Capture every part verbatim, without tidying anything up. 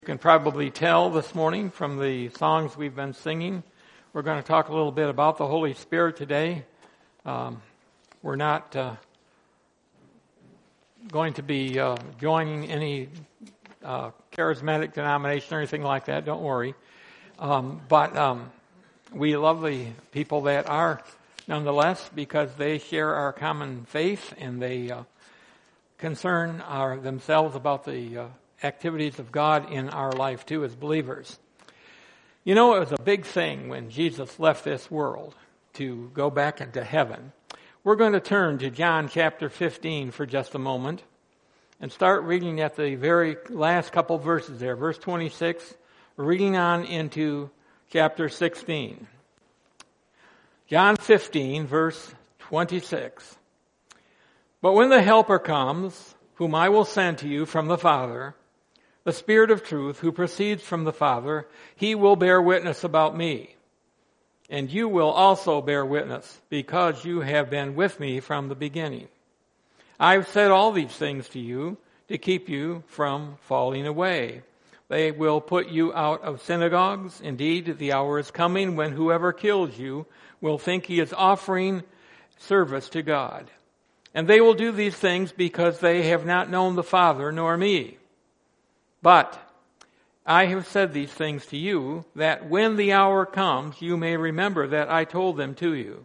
You can probably tell this morning from the songs we've been singing, we're going to talk a little bit about the Holy Spirit today. Um, we're not uh, going to be uh, joining any uh, charismatic denomination or anything like that, don't worry. Um, but um, we love the people that are nonetheless because they share our common faith and they uh, concern our, themselves about the uh, activities of God in our life too as believers. You know, it was a big thing when Jesus left this world to go back into heaven. We're going to turn to John chapter fifteen for just a moment and start reading at the very last couple verses there, verse twenty-six, reading on into chapter sixteen. John fifteen, verse twenty-six. But when the Helper comes, whom I will send to you from the Father, the Spirit of truth, who proceeds from the Father, he will bear witness about me. And you will also bear witness, because you have been with me from the beginning. I've said all these things to you to keep you from falling away. They will put you out of synagogues. Indeed, the hour is coming when whoever kills you will think he is offering service to God. And they will do these things because they have not known the Father nor me. But I have said these things to you, that when the hour comes, you may remember that I told them to you.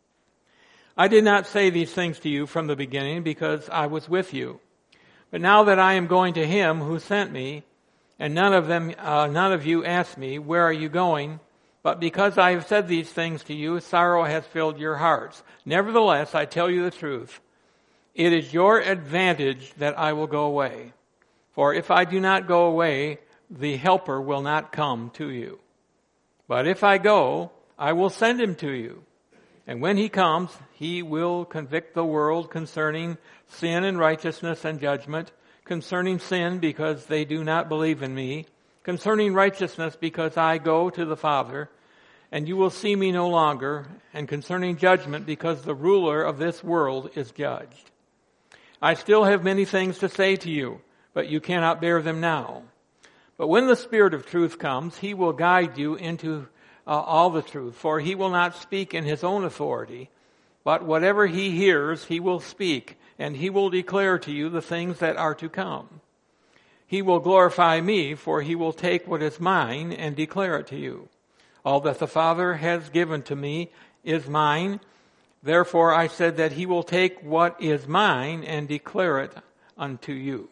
I did not say these things to you from the beginning because I was with you. But now that I am going to him who sent me, and none of them, uh, none of you asked me, where are you going? But because I have said these things to you, sorrow has filled your hearts. Nevertheless, I tell you the truth. It is your advantage that I will go away. For if I do not go away, the Helper will not come to you. But if I go, I will send him to you. And when he comes, he will convict the world concerning sin and righteousness and judgment, concerning sin because they do not believe in me, concerning righteousness because I go to the Father, and you will see me no longer, and concerning judgment because the ruler of this world is judged. I still have many things to say to you, but you cannot bear them now. But when the Spirit of truth comes, he will guide you into uh, all the truth, for he will not speak in his own authority, but whatever he hears, he will speak, and he will declare to you the things that are to come. He will glorify me, for he will take what is mine and declare it to you. All that the Father has given to me is mine. Therefore I said that he will take what is mine and declare it unto you.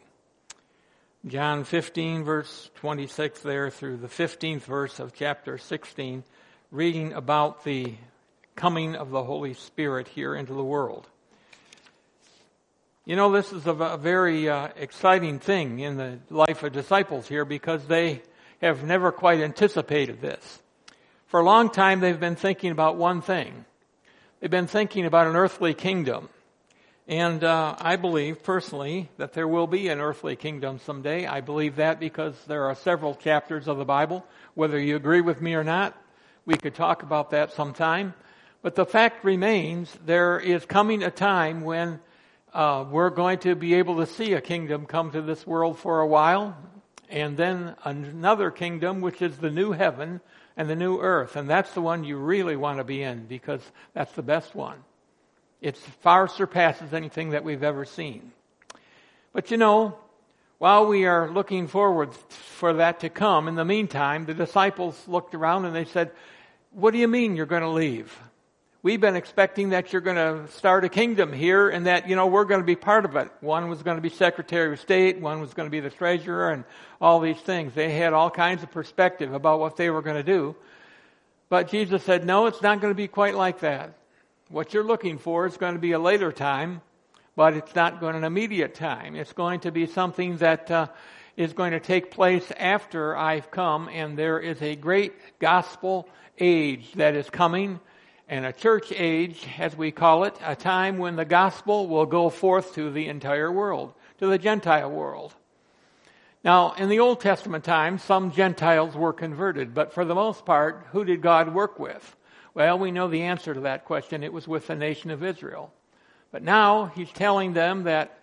John fifteen, verse twenty-six there through the fifteenth verse of chapter sixteen, reading about the coming of the Holy Spirit here into the world. You know, this is a, a very uh, exciting thing in the life of disciples here because they have never quite anticipated this. For a long time, they've been thinking about one thing. They've been thinking about an earthly kingdom. And uh, I believe personally that there will be an earthly kingdom someday. I believe that because there are several chapters of the Bible. Whether you agree with me or not, we could talk about that sometime. But the fact remains, there is coming a time when uh, we're going to be able to see a kingdom come to this world for a while. And then another kingdom, which is the new heaven and the new earth. And that's the one you really want to be in because that's the best one. It far surpasses anything that we've ever seen. But you know, while we are looking forward for that to come, in the meantime, the disciples looked around and they said, what do you mean you're going to leave? We've been expecting that you're going to start a kingdom here and that, you know, we're going to be part of it. One was going to be Secretary of State, one was going to be the treasurer and all these things. They had all kinds of perspective about what they were going to do. But Jesus said, no, it's not going to be quite like that. What you're looking for is going to be a later time, but it's not going to be an immediate time. It's going to be something that uh, is going to take place after I've come, and there is a great gospel age that is coming, and a church age, as we call it, a time when the gospel will go forth to the entire world, to the Gentile world. Now, in the Old Testament times, some Gentiles were converted, but for the most part, who did God work with? Well, we know the answer to that question. It was with the nation of Israel. But now he's telling them that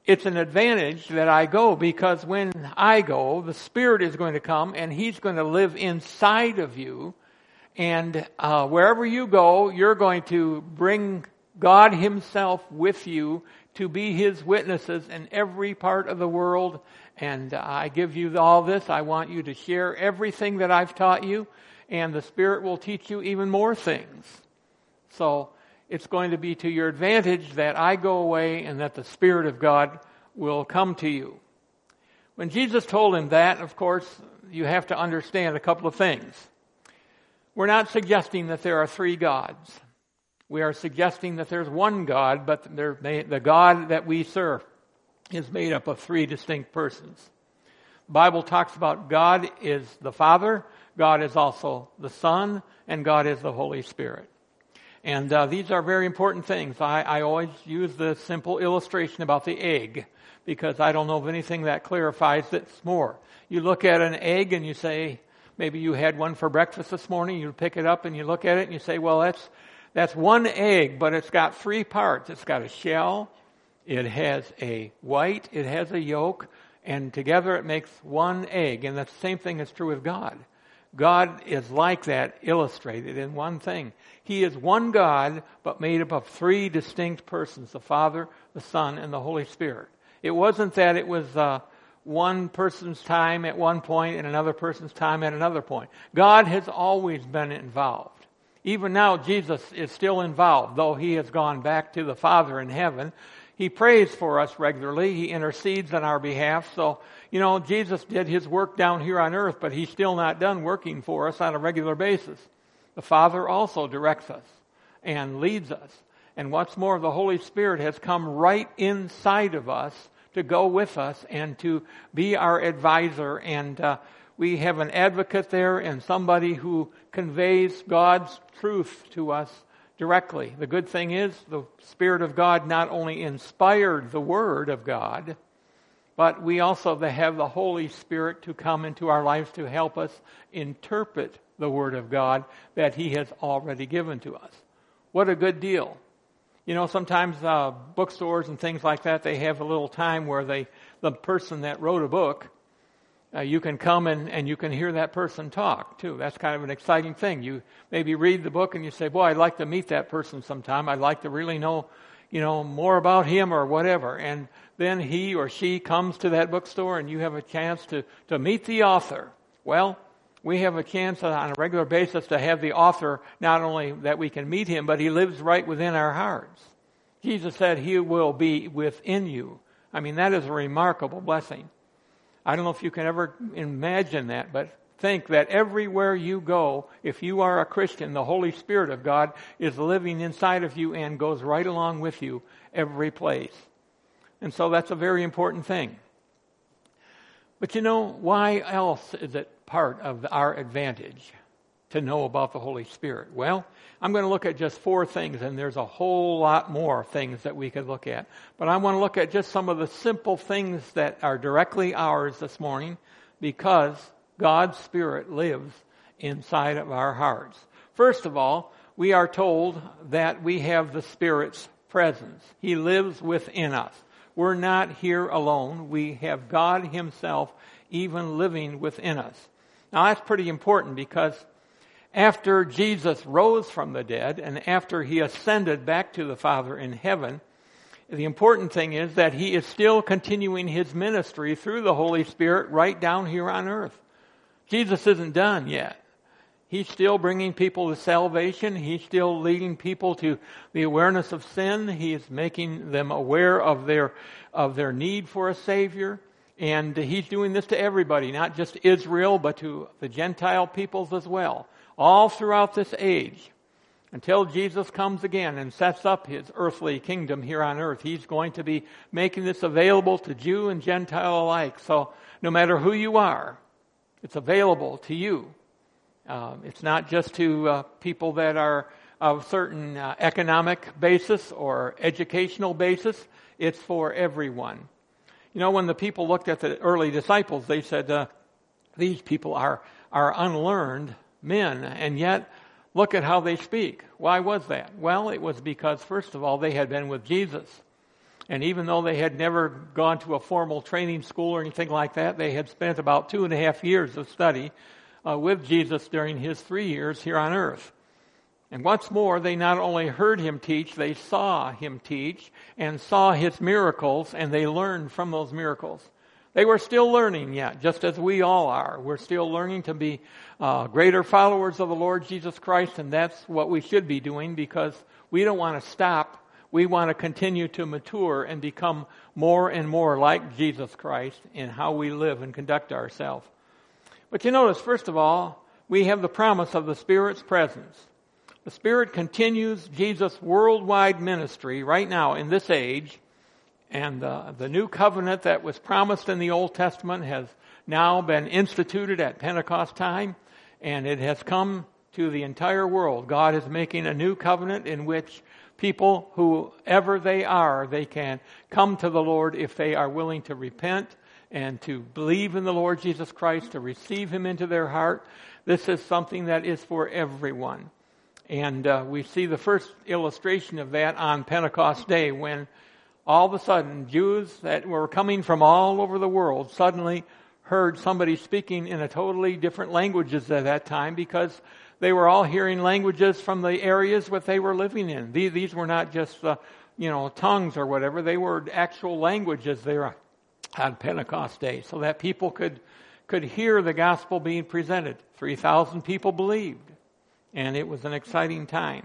it's an advantage that I go, because when I go, the Spirit is going to come and He's going to live inside of you. And uh, wherever you go, you're going to bring God Himself with you to be His witnesses in every part of the world. And uh, I give you all this. I want you to share everything that I've taught you, and the Spirit will teach you even more things. So it's going to be to your advantage that I go away and that the Spirit of God will come to you. When Jesus told him that, of course, you have to understand a couple of things. We're not suggesting that there are three gods. We are suggesting that there's one God, but the God that we serve is made up of three distinct persons. The Bible talks about God is the Father, God is also the Son, and God is the Holy Spirit. And uh, these are very important things. I, I always use the simple illustration about the egg, because I don't know of anything that clarifies this more. You look at an egg and you say, maybe you had one for breakfast this morning, you pick it up and you look at it and you say, well, that's that's one egg, but it's got three parts. It's got a shell, it has a white, it has a yolk, and together it makes one egg. And the same thing is true with God. God is like that, illustrated in one thing. He is one God, but made up of three distinct persons, the Father, the Son, and the Holy Spirit. It wasn't that it was uh, one person's time at one point and another person's time at another point. God has always been involved. Even now, Jesus is still involved, though He has gone back to the Father in heaven. He prays for us regularly. He intercedes on our behalf. So, you know, Jesus did His work down here on earth, but He's still not done working for us on a regular basis. The Father also directs us and leads us. And what's more, the Holy Spirit has come right inside of us to go with us and to be our advisor. And uh, we have an advocate there and somebody who conveys God's truth to us directly. The good thing is the Spirit of God not only inspired the Word of God, but we also have the Holy Spirit to come into our lives to help us interpret the Word of God that He has already given to us. What a good deal. You know, sometimes uh, bookstores and things like that, they have a little time where they, the person that wrote a book, uh, you can come and, and you can hear that person talk too. That's kind of an exciting thing. You maybe read the book and you say, boy, I'd like to meet that person sometime. I'd like to really know, you know, more about him or whatever. And then he or she comes to that bookstore and you have a chance to, to meet the author. Well, we have a chance on a regular basis to have the author, not only that we can meet him, but he lives right within our hearts. Jesus said He will be within you. I mean, that is a remarkable blessing. I don't know if you can ever imagine that, but think that everywhere you go, if you are a Christian, the Holy Spirit of God is living inside of you and goes right along with you every place. And so that's a very important thing. But you know, why else is it part of our advantage to know about the Holy Spirit? Well, I'm going to look at just four things, and there's a whole lot more things that we could look at. But I want to look at just some of the simple things that are directly ours this morning, because God's Spirit lives inside of our hearts. First of all, we are told that we have the Spirit's presence. He lives within us. We're not here alone. We have God Himself even living within us. Now that's pretty important, because after Jesus rose from the dead and after He ascended back to the Father in heaven, the important thing is that He is still continuing His ministry through the Holy Spirit right down here on earth. Jesus isn't done yet. He's still bringing people to salvation. He's still leading people to the awareness of sin. He is making them aware of their of their need for a Savior. And He's doing this to everybody, not just Israel, but to the Gentile peoples as well. All throughout this age, until Jesus comes again and sets up His earthly kingdom here on earth, He's going to be making this available to Jew and Gentile alike. So no matter who you are, it's available to you. Uh, it's not just to uh, people that are of certain uh, economic basis or educational basis. It's for everyone. You know, when the people looked at the early disciples, they said, uh, these people are, are unlearned men, and yet look at how they speak. Why was that? Well, it was because, first of all, they had been with Jesus. And even though they had never gone to a formal training school or anything like that, they had spent about two and a half years of study uh, with Jesus during his three years here on earth. And what's more, they not only heard him teach, they saw him teach and saw his miracles, and they learned from those miracles. They were still learning yet, just as we all are. We're still learning to be uh, greater followers of the Lord Jesus Christ, and that's what we should be doing, because we don't want to stop. We want to continue to mature and become more and more like Jesus Christ in how we live and conduct ourselves. But you notice, first of all, we have the promise of the Spirit's presence. The Spirit continues Jesus' worldwide ministry right now in this age, and uh, the new covenant that was promised in the Old Testament has now been instituted at Pentecost time, and it has come to the entire world. God is making a new covenant in which people, whoever they are, they can come to the Lord if they are willing to repent and to believe in the Lord Jesus Christ, to receive him into their heart. This is something that is for everyone. And uh, we see the first illustration of that on Pentecost Day, when all of a sudden Jews that were coming from all over the world suddenly heard somebody speaking in a totally different languages at that time, because they were all hearing languages from the areas that they were living in. These, these were not just, uh, you know, tongues or whatever. They were actual languages there on Pentecost Day, so that people could could hear the gospel being presented. three thousand people believed, and it was an exciting time.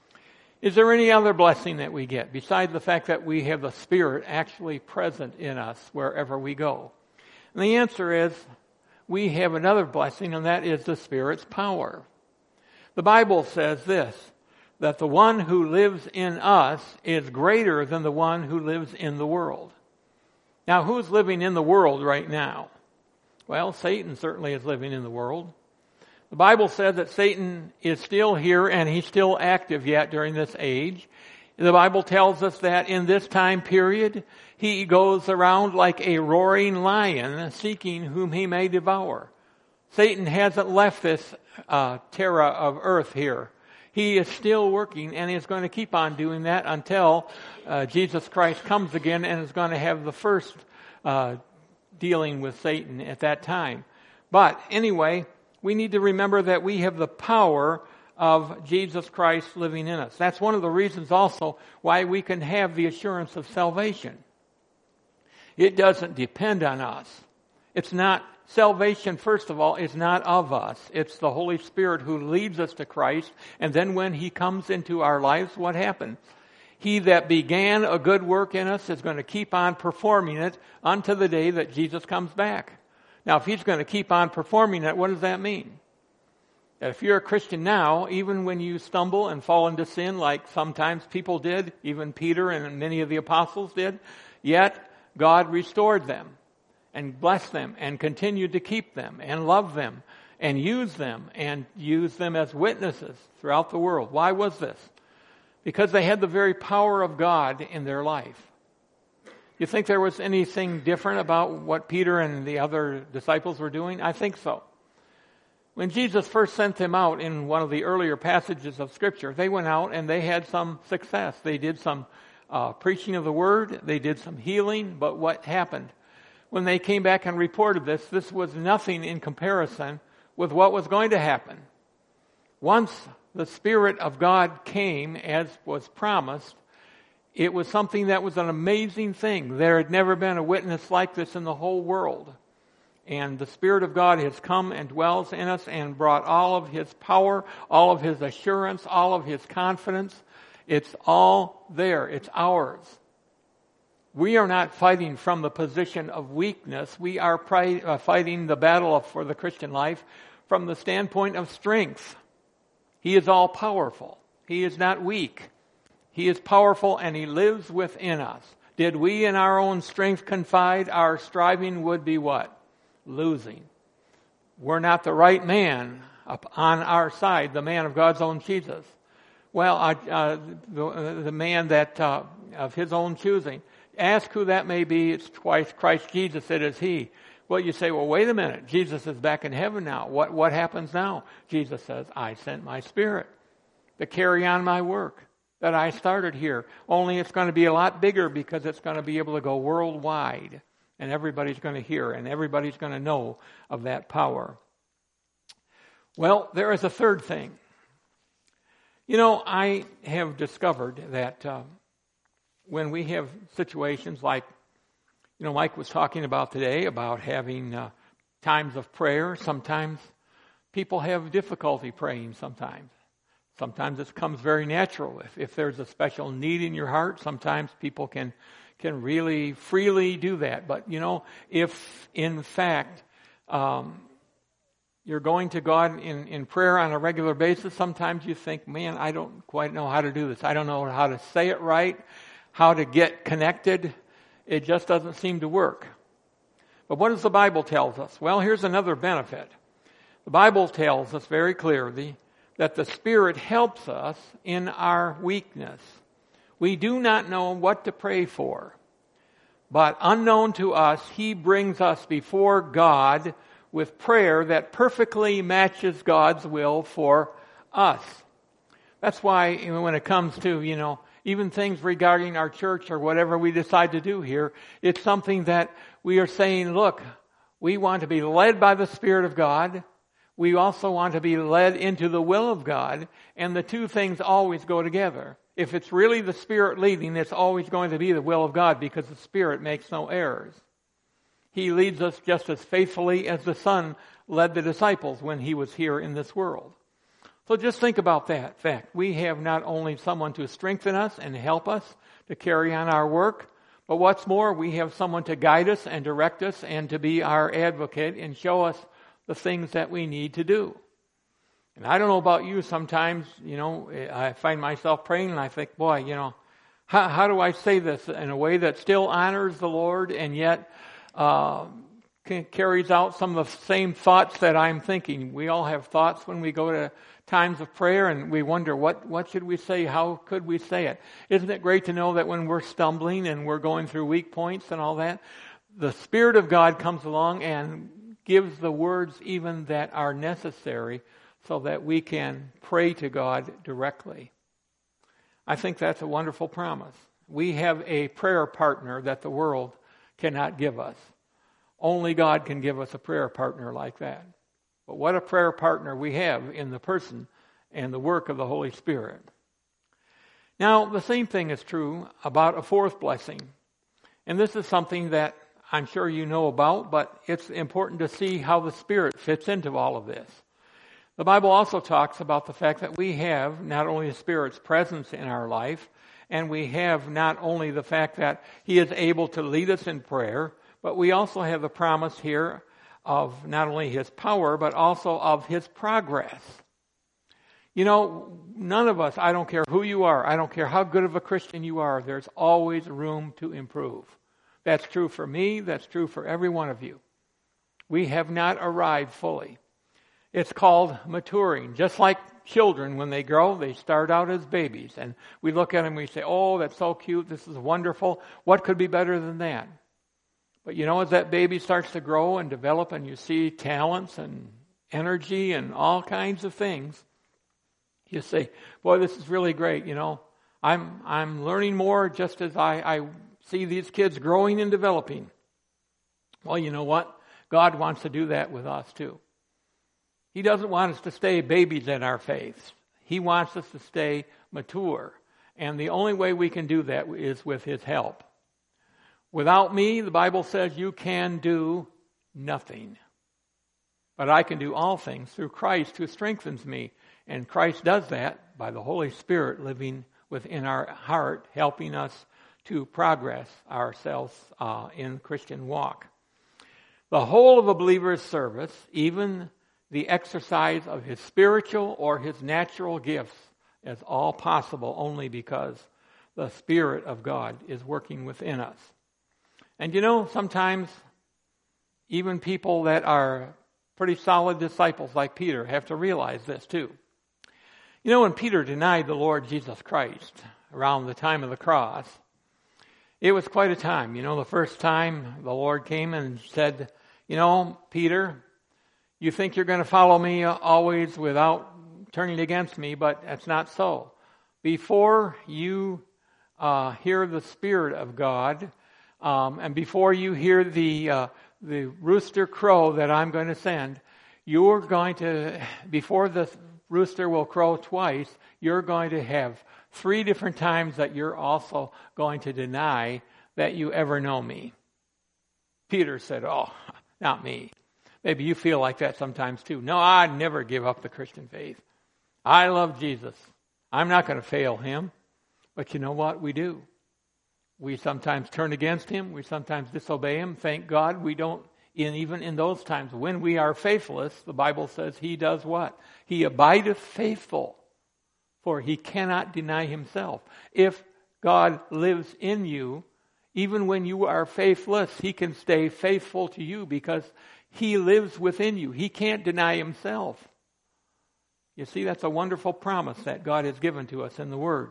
Is there any other blessing that we get besides the fact that we have the Spirit actually present in us wherever we go? And the answer is, we have another blessing, and that is the Spirit's power. The Bible says this, that the one who lives in us is greater than the one who lives in the world. Now, who's living in the world right now? Well, Satan certainly is living in the world. The Bible says that Satan is still here, and he's still active yet during this age. The Bible tells us that in this time period, he goes around like a roaring lion, seeking whom he may devour. Satan hasn't left this uh, terra of earth here. He is still working, and is going to keep on doing that until uh, Jesus Christ comes again and is going to have the first uh, dealing with Satan at that time. But anyway, we need to remember that we have the power of Jesus Christ living in us. That's one of the reasons also why we can have the assurance of salvation. It doesn't depend on us. It's not, salvation, first of all, is not of us. It's the Holy Spirit who leads us to Christ. And then when he comes into our lives, what happens? He that began a good work in us is going to keep on performing it unto the day that Jesus comes back. Now, if he's going to keep on performing it, what does that mean? That if you're a Christian now, even when you stumble and fall into sin, like sometimes people did, even Peter and many of the apostles did, yet God restored them and blessed them and continued to keep them and love them and use them and use them as witnesses throughout the world. Why was this? Because they had the very power of God in their life. You think there was anything different about what Peter and the other disciples were doing? I think so. When Jesus first sent them out in one of the earlier passages of Scripture, they went out and they had some success. They did some uh, preaching of the Word. They did some healing. But what happened? When they came back and reported this, this was nothing in comparison with what was going to happen. Once the Spirit of God came, as was promised, it was something that was an amazing thing. There had never been a witness like this in the whole world. And the Spirit of God has come and dwells in us and brought all of his power, all of his assurance, all of his confidence. It's all there. It's ours. We are not fighting from the position of weakness. We are pri- uh, fighting the battle of, for the Christian life from the standpoint of strength. He is all powerful. He is not weak. He is powerful, and he lives within us. Did we in our own strength confide, our striving would be what? Losing. We're not the right man up on our side, the man of God's own Jesus. Well, uh, uh, the, the man that uh, of his own choosing. Ask who that may be. It's twice Christ Jesus. It is he. Well, you say, well, wait a minute. Jesus is back in heaven now. What, what happens now? Jesus says, I sent my Spirit to carry on my work, that I started here. Only it's going to be a lot bigger because it's going to be able to go worldwide. And everybody's going to hear and everybody's going to know of that power. Well, there is a third thing. You know, I have discovered that uh, when we have situations like, you know, Mike was talking about today about having uh, times of prayer. Sometimes people have difficulty praying sometimes. Sometimes it comes very natural. If, if there's a special need in your heart, sometimes people can can really freely do that. But, you know, if in fact um, you're going to God in, in prayer on a regular basis, sometimes you think, man, I don't quite know how to do this. I don't know how to say it right, how to get connected. It just doesn't seem to work. But what does the Bible tell us? Well, here's another benefit. The Bible tells us very clearly that the Spirit helps us in our weakness. We do not know what to pray for, but unknown to us, He brings us before God with prayer that perfectly matches God's will for us. That's why when it comes to, you know, even things regarding our church or whatever we decide to do here, it's something that we are saying, look, we want to be led by the Spirit of God. We also want to be led into the will of God, and the two things always go together. If it's really the Spirit leading, it's always going to be the will of God because the Spirit makes no errors. He leads us just as faithfully as the Son led the disciples when He was here in this world. So just think about that fact. We have not only someone to strengthen us and help us to carry on our work, but what's more, we have someone to guide us and direct us and to be our advocate and show us the things that we need to do. And I don't know about you, sometimes, you know, I find myself praying and I think, boy, you know, how, how do I say this in a way that still honors the Lord and yet uh, carries out some of the same thoughts that I'm thinking? We all have thoughts when we go to times of prayer and we wonder, what, what should we say? How could we say it? Isn't it great to know that when we're stumbling and we're going through weak points and all that, the Spirit of God comes along and gives the words even that are necessary so that we can pray to God directly. I think that's a wonderful promise. We have a prayer partner that the world cannot give us. Only God can give us a prayer partner like that. But what a prayer partner we have in the person and the work of the Holy Spirit. Now, the same thing is true about a fourth blessing. And this is something that I'm sure you know about, but it's important to see how the Spirit fits into all of this. The Bible also talks about the fact that we have not only the Spirit's presence in our life, and we have not only the fact that He is able to lead us in prayer, but we also have the promise here of not only His power, but also of His progress. You know, none of us, I don't care who you are, I don't care how good of a Christian you are, there's always room to improve. That's true for me, that's true for every one of you. We have not arrived fully. It's called maturing. Just like children, when they grow, they start out as babies. And we look at them and we say, oh, that's so cute, this is wonderful. What could be better than that? But you know, as that baby starts to grow and develop and you see talents and energy and all kinds of things, you say, boy, this is really great. You know, I'm I'm learning more just as I, I see these kids growing and developing. Well, you know what? God wants to do that with us too. He doesn't want us to stay babies in our faith. He wants us to stay mature. And the only way we can do that is with His help. Without me, the Bible says, you can do nothing. But I can do all things through Christ who strengthens me. And Christ does that by the Holy Spirit living within our heart, helping us to progress ourselves uh, in the Christian walk. The whole of a believer's service, even the exercise of his spiritual or his natural gifts, is all possible only because the Spirit of God is working within us. And you know, sometimes even people that are pretty solid disciples like Peter have to realize this too. You know, when Peter denied the Lord Jesus Christ around the time of the cross, it was quite a time. You know, the first time the Lord came and said, you know, Peter, you think you're going to follow me always without turning against me, but that's not so. before you uh, hear the Spirit of God, um, and before you hear the uh, the rooster crow that I'm going to send, you're going to, before the rooster will crow twice, you're going to have three different times that you're also going to deny that you ever know me. Peter said, oh, not me. Maybe you feel like that sometimes too. No, I'd never give up the Christian faith. I love Jesus. I'm not going to fail him. But you know what? We do. We sometimes turn against him. We sometimes disobey him. Thank God we don't. And even in those times when we are faithless, the Bible says he does what? He abideth faithful, for he cannot deny himself. If God lives in you, even when you are faithless, he can stay faithful to you because he lives within you. He can't deny himself. You see, that's a wonderful promise that God has given to us in the Word.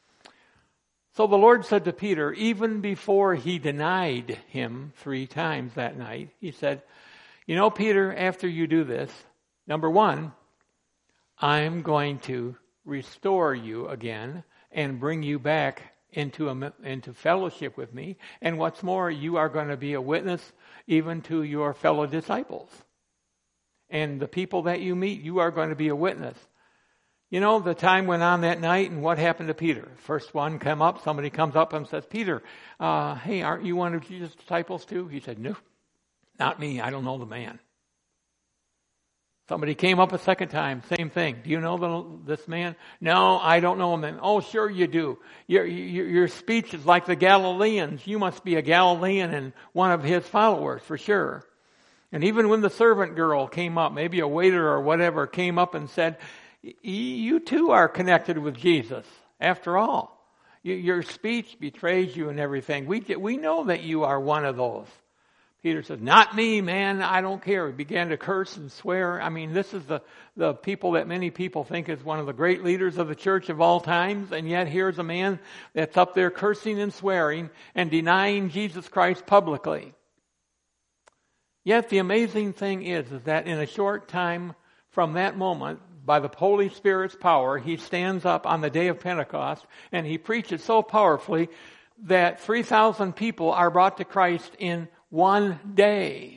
So the Lord said to Peter, even before he denied him three times that night, he said, you know, Peter, after you do this, number one, I'm going to restore you again and bring you back into a, into fellowship with me. And what's more, you are going to be a witness even to your fellow disciples. And the people that you meet, you are going to be a witness. You know, the time went on that night, and what happened to Peter? First one come up, somebody comes up and says, Peter, uh, hey, aren't you one of Jesus' disciples too? He said, no, not me. I don't know the man. Somebody came up a second time, same thing. Do you know the, this man? No, I don't know him. Then, oh, sure you do. Your, your, your speech is like the Galileans. You must be a Galilean and one of his followers for sure. And even when the servant girl came up, maybe a waiter or whatever came up and said, you too are connected with Jesus. After all, your speech betrays you and everything. We we know that you are one of those. Peter said, not me, man. I don't care. He began to curse and swear. I mean, this is the, the people that many people think is one of the great leaders of the church of all times. And yet here's a man that's up there cursing and swearing and denying Jesus Christ publicly. Yet the amazing thing is, is that in a short time from that moment, by the Holy Spirit's power, he stands up on the day of Pentecost and he preaches so powerfully that three thousand people are brought to Christ in one day.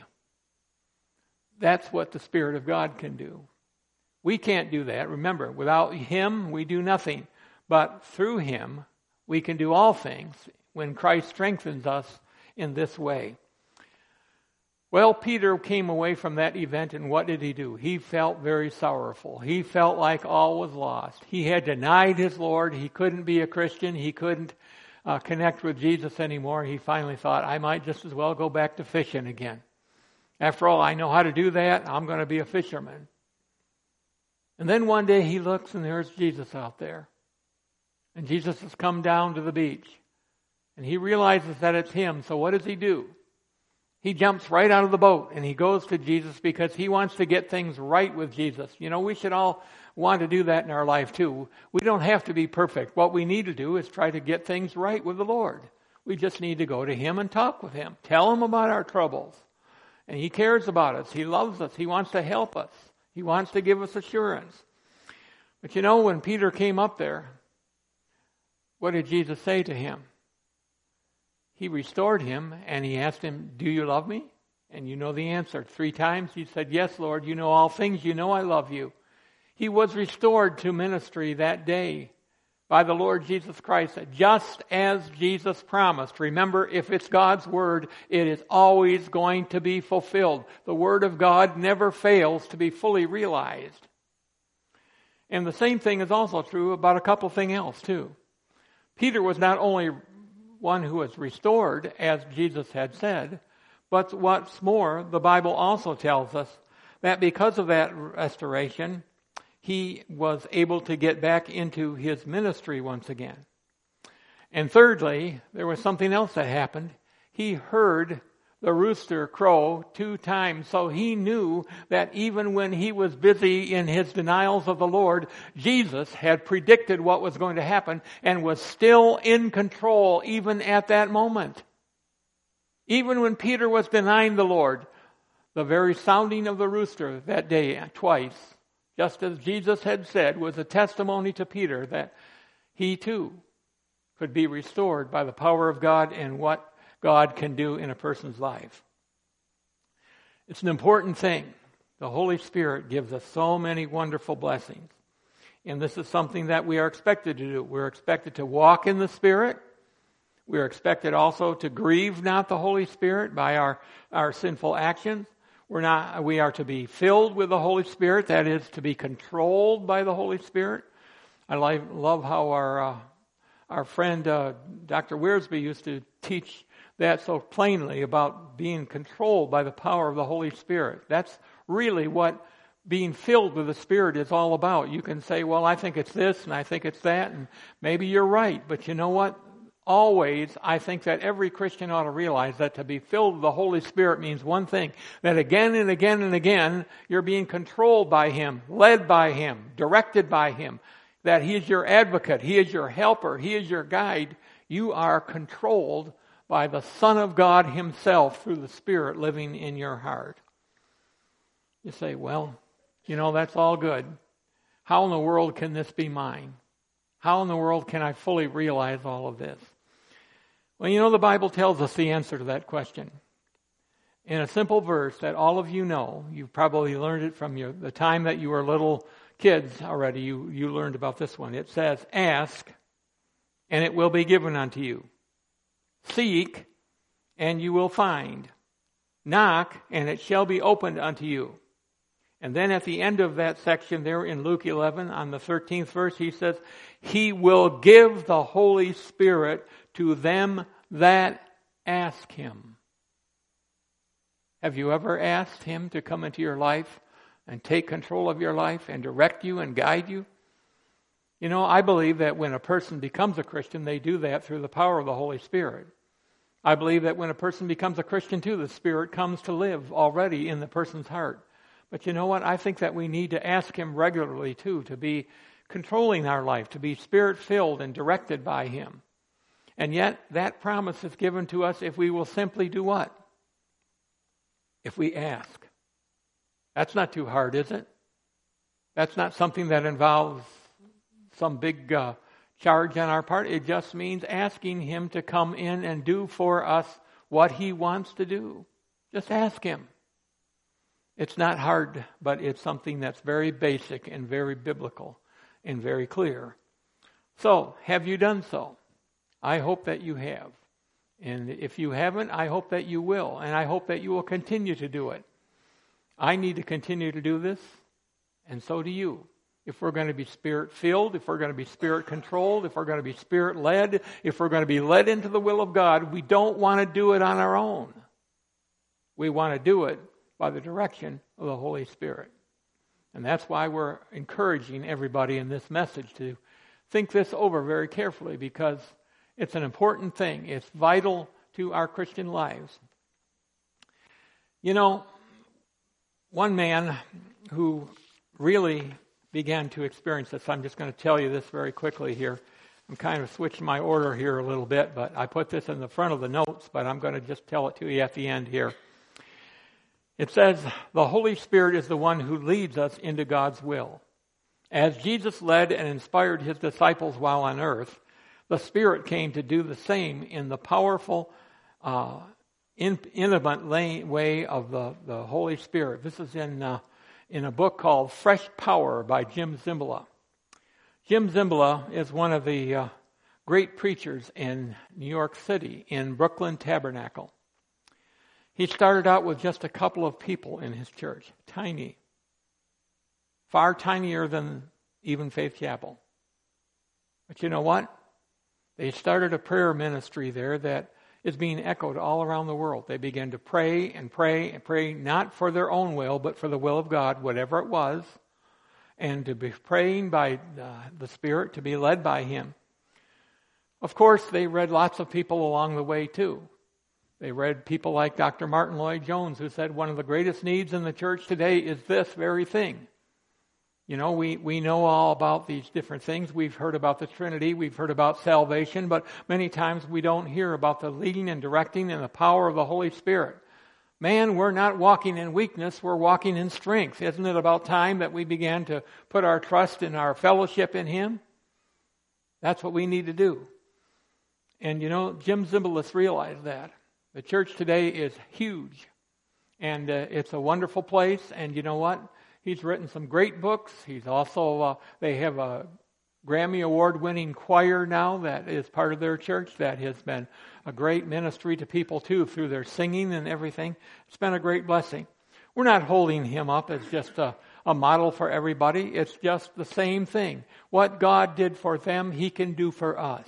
That's what the Spirit of God can do. We can't do that. Remember, without him, we do nothing. But through him, we can do all things when Christ strengthens us in this way. Well, Peter came away from that event, and what did he do? He felt very sorrowful. He felt like all was lost. He had denied his Lord. He couldn't be a Christian. He couldn't uh, connect with Jesus anymore. He finally thought, I might just as well go back to fishing again. After all, I know how to do that. I'm going to be a fisherman. And then one day he looks, and there's Jesus out there. And Jesus has come down to the beach. And he realizes that it's him. So what does he do? He jumps right out of the boat and he goes to Jesus because he wants to get things right with Jesus. You know, we should all want to do that in our life too. We don't have to be perfect. What we need to do is try to get things right with the Lord. We just need to go to him and talk with him. Tell him about our troubles. And he cares about us. He loves us. He wants to help us. He wants to give us assurance. But you know, when Peter came up there, what did Jesus say to him? He restored him, and he asked him, do you love me? And you know the answer. Three times he said, yes, Lord, you know all things. You know I love you. He was restored to ministry that day by the Lord Jesus Christ, just as Jesus promised. Remember, if it's God's word, it is always going to be fulfilled. The word of God never fails to be fully realized. And the same thing is also true about a couple things else, too. Peter was not only one who was restored, as Jesus had said, but what's more, the Bible also tells us that because of that restoration, he was able to get back into his ministry once again. And thirdly, there was something else that happened. He heard the rooster crow two times, so he knew that even when he was busy in his denials of the Lord, Jesus had predicted what was going to happen and was still in control even at that moment. Even when Peter was denying the Lord, the very sounding of the rooster that day twice, just as Jesus had said, was a testimony to Peter that he too could be restored by the power of God and what God can do in a person's life. It's an important thing. The Holy Spirit gives us so many wonderful blessings. And this is something that we are expected to do. We're expected to walk in the Spirit. We're expected also to grieve not the Holy Spirit by our, our sinful actions. We're not, we are to be filled with the Holy Spirit, that is, to be controlled by the Holy Spirit. I like, love how our uh, our friend uh, Doctor Wiersbe used to teach that so plainly about being controlled by the power of the Holy Spirit. That's really what being filled with the Spirit is all about. You can say, well, I think it's this and I think it's that, and maybe you're right, but you know what? Always, I think that every Christian ought to realize that to be filled with the Holy Spirit means one thing, that again and again and again, you're being controlled by Him, led by Him, directed by Him, that He is your advocate, He is your helper, He is your guide. You are controlled by the Son of God Himself through the Spirit living in your heart. You say, well, you know, that's all good. How in the world can this be mine? How in the world can I fully realize all of this? Well, you know, the Bible tells us the answer to that question. In a simple verse that all of you know, you've probably learned it from your, the time that you were little kids already, you, you learned about this one. It says, ask, and it will be given unto you. Seek, and you will find. Knock, and it shall be opened unto you. And then at the end of that section there in Luke eleven, on the thirteenth verse, he says, He will give the Holy Spirit to them that ask Him. Have you ever asked Him to come into your life and take control of your life and direct you and guide you? You know, I believe that when a person becomes a Christian, they do that through the power of the Holy Spirit. I believe that when a person becomes a Christian too, the Spirit comes to live already in the person's heart. But you know what? I think that we need to ask Him regularly too, to be controlling our life, to be Spirit-filled and directed by Him. And yet, that promise is given to us if we will simply do what? If we ask. That's not too hard, is it? That's not something that involves some big uh, charge on our part. It just means asking Him to come in and do for us what He wants to do. Just ask Him. It's not hard, but it's something that's very basic and very biblical and very clear. So, have you done so? I hope that you have. And if you haven't, I hope that you will. And I hope that you will continue to do it. I need to continue to do this, and so do you. If we're going to be Spirit-filled, if we're going to be Spirit-controlled, if we're going to be Spirit-led, if we're going to be led into the will of God, we don't want to do it on our own. We want to do it by the direction of the Holy Spirit. And that's why we're encouraging everybody in this message to think this over very carefully, because it's an important thing. It's vital to our Christian lives. You know, one man who really began to experience this, I'm just going to tell you this very quickly here. I'm kind of switching my order here a little bit, but I put this in the front of the notes, but I'm going to just tell it to you at the end here. It says, the Holy Spirit is the one who leads us into God's will. As Jesus led and inspired His disciples while on earth, the Spirit came to do the same in the powerful, uh, in, intimate way of the, the Holy Spirit. This is in, uh, in a book called Fresh Power by Jim Zimbala. Jim Zimbala is one of the uh, great preachers in New York City, in Brooklyn Tabernacle. He started out with just a couple of people in his church, tiny, far tinier than even Faith Chapel. But you know what? They started a prayer ministry there that is being echoed all around the world. They began to pray and pray and pray, not for their own will, but for the will of God, whatever it was, and to be praying by uh, the Spirit, to be led by Him. Of course, they read lots of people along the way too. They read people like Doctor Martin Lloyd-Jones, who said one of the greatest needs in the church today is this very thing. You know, we, we know all about these different things. We've heard about the Trinity. We've heard about salvation. But many times we don't hear about the leading and directing and the power of the Holy Spirit. Man, we're not walking in weakness. We're walking in strength. Isn't it about time that we began to put our trust in our fellowship in Him? That's what we need to do. And you know, Jim Zimbalist realized that. The church today is huge. And uh, it's a wonderful place. And you know what? He's written some great books. He's also, uh, they have a Grammy Award-winning choir now that is part of their church that has been a great ministry to people too through their singing and everything. It's been a great blessing. We're not holding him up as just a, a model for everybody. It's just the same thing. What God did for them, he can do for us.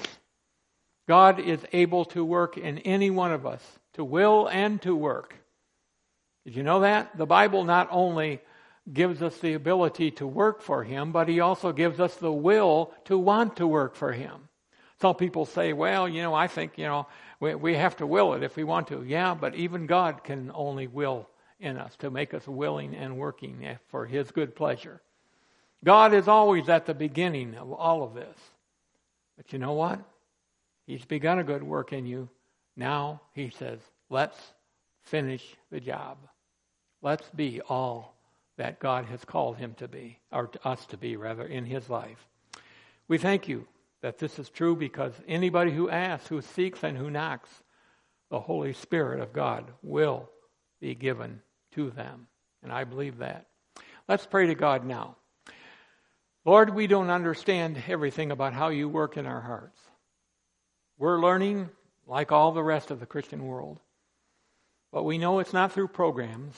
God is able to work in any one of us, to will and to work. Did you know that? The Bible not only gives us the ability to work for him, but he also gives us the will to want to work for him. Some people say, well, you know, I think, you know, we, we have to will it if we want to. Yeah, but even God can only will in us to make us willing and working for his good pleasure. God is always at the beginning of all of this. But you know what? He's begun a good work in you. Now he says, let's finish the job. Let's be all that God has called him to be, or to us to be, rather, in his life. We thank you that this is true because anybody who asks, who seeks, and who knocks, the Holy Spirit of God will be given to them. And I believe that. Let's pray to God now. Lord, we don't understand everything about how you work in our hearts. We're learning like all the rest of the Christian world. But we know it's not through programs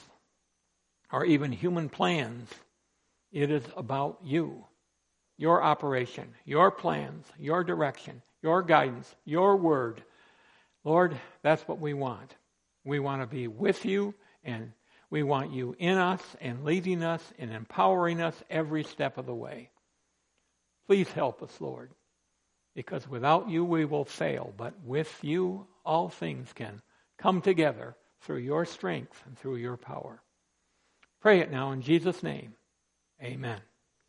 or even human plans. It is about you, your operation, your plans, your direction, your guidance, your word. Lord, that's what we want. We want to be with you, and we want you in us and leading us and empowering us every step of the way. Please help us, Lord, because without you we will fail, but with you all things can come together through your strength and through your power. Pray it now in Jesus' name. Amen.